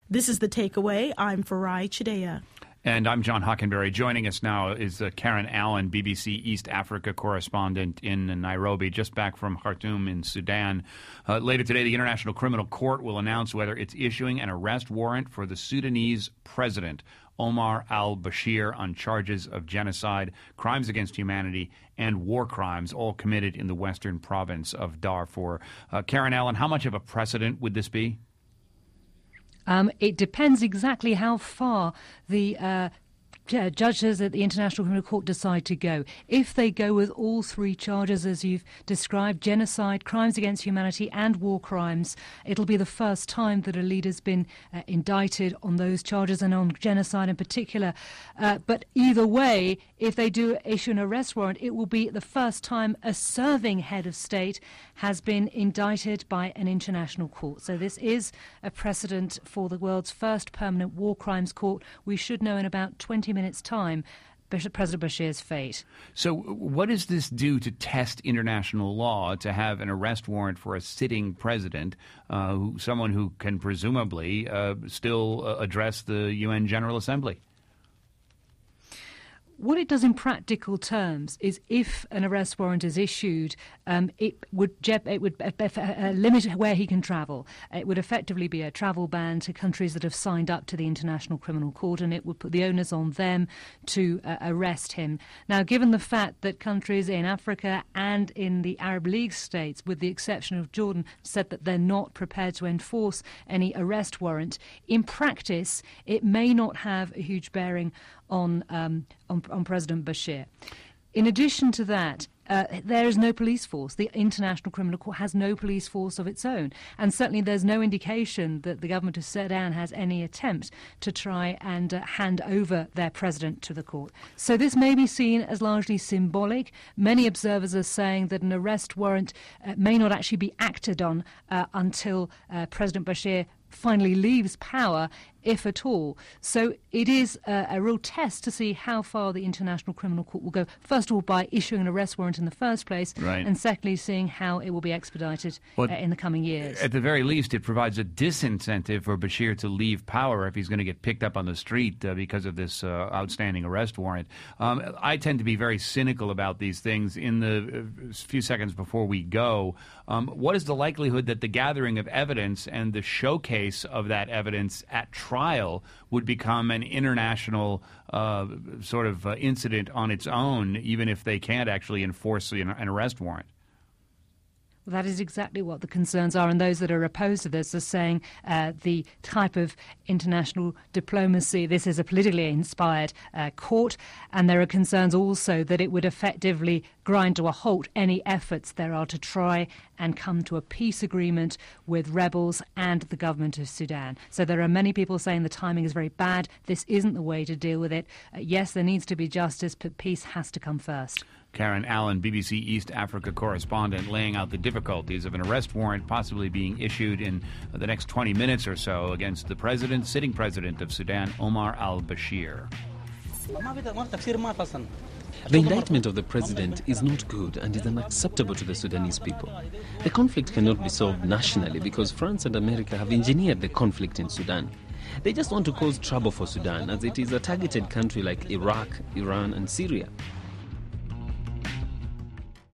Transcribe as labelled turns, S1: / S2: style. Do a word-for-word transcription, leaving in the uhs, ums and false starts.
S1: This is The Takeaway. I'm Farai Chideya.
S2: And I'm John Hockenberry. Joining us now is uh, Karen Allen, B B C East Africa correspondent in Nairobi, just back from Khartoum in Sudan. Uh, later today, the International Criminal Court will announce whether it's issuing an arrest warrant for the Sudanese president, Omar al-Bashir, on charges of genocide, crimes against humanity, and war crimes, all committed in the western province of Darfur. Uh, Karen Allen, how much of a precedent would this be?
S3: Um, it depends exactly how far the uh, judges at the International Criminal Court decide to go. If they go with all three charges, as you've described, genocide, crimes against humanity and war crimes, it'll be the first time that a leader's been uh, indicted on those charges and on genocide in particular. Uh, but either way, if they do issue an arrest warrant, it will be the first time a serving head of state has been indicted by an international court. So this is a precedent for the world's first permanent war crimes court. We should know in about twenty minutes' time President Bashir's fate.
S2: So what does this do to test international law, to have an arrest warrant for a sitting president, uh, who, someone who can presumably uh, still uh, address the U N General Assembly?
S3: What it does in practical terms is, if an arrest warrant is issued, um, it would it would uh, uh, limit where he can travel. It would effectively be a travel ban to countries that have signed up to the International Criminal Court, and it would put the onus on them to uh, arrest him. Now, given the fact that countries in Africa and in the Arab League states, with the exception of Jordan, said that they're not prepared to enforce any arrest warrant, in practice, it may not have a huge bearing on um, on, on President Bashir. In addition to that, uh, there is no police force. The International Criminal Court has no police force of its own. And certainly there's no indication that the government of Sudan has any attempt to try and uh, hand over their president to the court. So this may be seen as largely symbolic. Many observers are saying that an arrest warrant uh, may not actually be acted on uh, until uh, President Bashir finally leaves power, if at all. So it is a, a real test to see how far the International Criminal Court will go, first of all by issuing an arrest warrant in the first place,
S2: right,
S3: and secondly seeing how it will be expedited well, uh, in the coming years.
S2: At the very least, it provides a disincentive for Bashir to leave power if he's going to get picked up on the street uh, because of this uh, outstanding arrest warrant. Um, I tend to be very cynical about these things. In the uh, few seconds before we go, um, what is the likelihood that the gathering of evidence and the showcase of that evidence at trial would become an international uh, sort of uh, incident on its own, even if they can't actually enforce an, an arrest warrant?
S3: Well, that is exactly what the concerns are, and those that are opposed to this are saying uh, the type of international diplomacy, this is a politically inspired uh, court, and there are concerns also that it would effectively grind to a halt any efforts there are to try and come to a peace agreement with rebels and the government of Sudan. So there are many people saying the timing is very bad. This isn't the way to deal with it. Uh, yes, there needs to be justice, but peace has to come first.
S2: Karen Allen, B B C East Africa correspondent, laying out the difficulties of an arrest warrant possibly being issued in the next twenty minutes or so against the president, sitting president of Sudan, Omar al-Bashir.
S4: The indictment of the president is not good and is unacceptable to the Sudanese people. The conflict cannot be solved nationally because France and America have engineered the conflict in Sudan. They just want to cause trouble for Sudan, as it is a targeted country like Iraq, Iran and Syria.